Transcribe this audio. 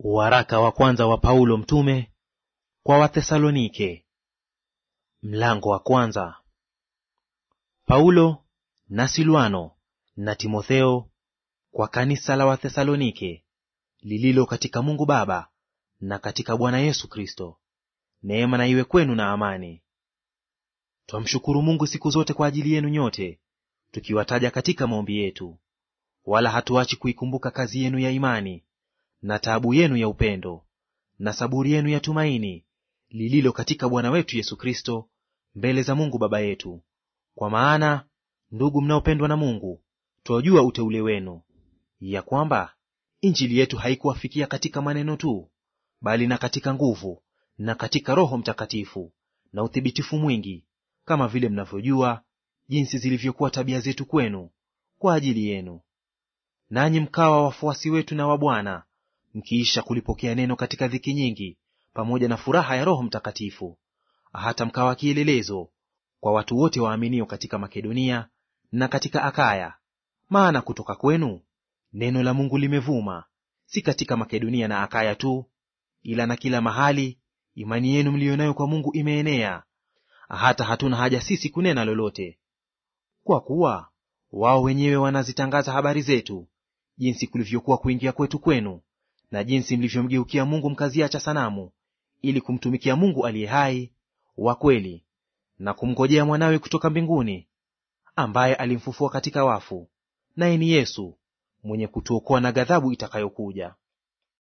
Waraka wa kwanza wa Paulo mtume kwa Wathesalonike, mlango wa kwanza. Paulo na Silwano na Timotheo, kwa kanisa la Wathesalonike lililo katika Mungu Baba na katika Bwana Yesu Kristo. Neema na iwe kwenu na amani. Twamshukuru Mungu siku zote kwa ajili yenu nyote, tukiwataja katika maombi yetu. Wala hatuachi kuikumbuka kazi yenu ya imani na taabu yenu ya upendo na saburi yenu ya tumaini lililo katika Bwana wetu Yesu Kristo mbele za Mungu Baba yetu. Kwa maana, ndugu mnaopendwa na Mungu, twajua uteule wenu, ya kwamba injili yetu haikuwafikia katika maneno tu, bali na katika nguvu na katika Roho Mtakatifu na uthibitifu mwingi, kama vile mnavyojua jinsi zilivyokuwa tabia zetu kwenu kwa ajili yenu. Nanyi mkawa wafuasi wetu na wa Bwana, mkiisha kulipokea neno katika dhiki nyingi, pamoja na furaha ya Roho Mtakatifu, hata mkawa kielelezo kwa watu wote waaminio katika Makedonia na katika Akaya. Maana kutoka kwenu neno la Mungu limevuma, si katika Makedonia na Akaya tu, ila na kila mahali imani yenu mliyo nayo kwa Mungu imeenea, hata hatuna haja sisi kunena lolote. Kwa kuwa wao wenyewe wanazitangaza habari zetu, jinsi kulivyokuwa kuingia kwetu kwenu, na jinsi mlivyomgeukia Mungu mkaziacha sanamu, ili kumtumikia Mungu aliye hai wa kweli, na kumngojea mwanawe kutoka mbinguni, ambaye alimfufua katika wafu, naye ni Yesu, mwenye kutuokoa na ghadhabu itakayokuja.